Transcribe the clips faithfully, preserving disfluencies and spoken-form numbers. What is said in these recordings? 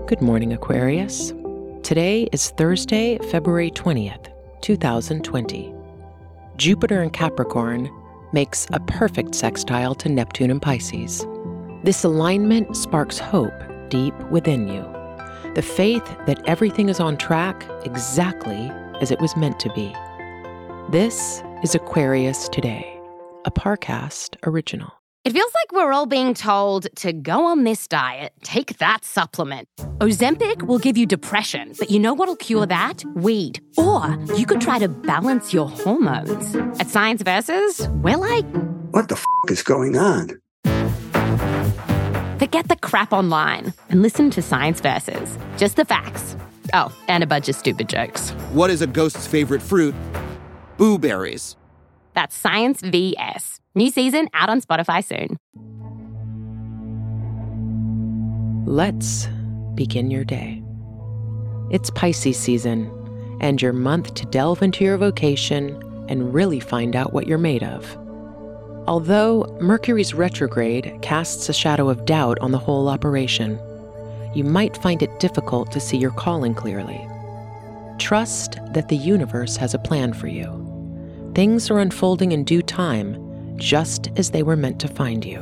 Good morning, Aquarius. Today is Thursday, February twentieth, two thousand twenty. Jupiter in Capricorn makes a perfect sextile to Neptune in Pisces. This alignment sparks hope deep within you, the faith that everything is on track exactly as it was meant to be. This is Aquarius Today, a Parcast original. It feels like we're all being told to go on this diet, take that supplement. Ozempic will give you depression, but you know what'll cure that? Weed. Or you could try to balance your hormones. At Science Versus, we're like, what the f*** is going on? Forget the crap online and listen to Science Versus. Just the facts. Oh, and a bunch of stupid jokes. What is a ghost's favorite fruit? Blueberries. That's Science V S. New season out on Spotify soon. Let's begin your day. It's Pisces season, and your month to delve into your vocation and really find out what you're made of. Although Mercury's retrograde casts a shadow of doubt on the whole operation, you might find it difficult to see your calling clearly. Trust that the universe has a plan for you. Things are unfolding in due time, just as they were meant to find you.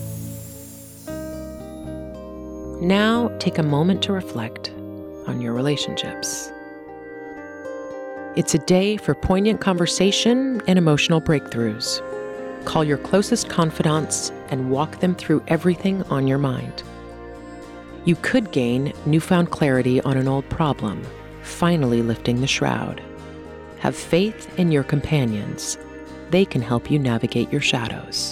Now, take a moment to reflect on your relationships. It's a day for poignant conversation and emotional breakthroughs. Call your closest confidants and walk them through everything on your mind. You could gain newfound clarity on an old problem, finally lifting the shroud. Have faith in your companions. They can help you navigate your shadows.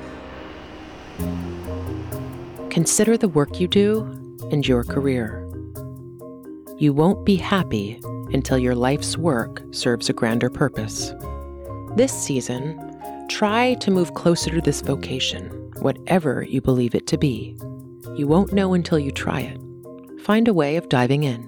Consider the work you do and your career. You won't be happy until your life's work serves a grander purpose. This season, try to move closer to this vocation, whatever you believe it to be. You won't know until you try it. Find a way of diving in.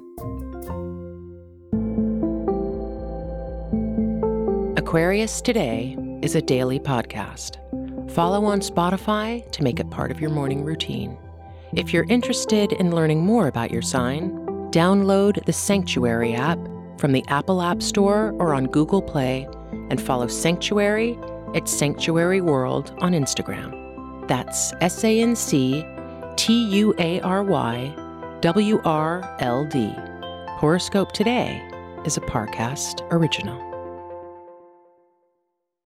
Aquarius Today is a daily podcast. Follow on Spotify to make it part of your morning routine. If you're interested in learning more about your sign, download the Sanctuary app from the Apple App Store or on Google Play and follow Sanctuary at Sanctuary World on Instagram. That's S A N C T U A R Y W R L D. Horoscope Today is a Parcast original.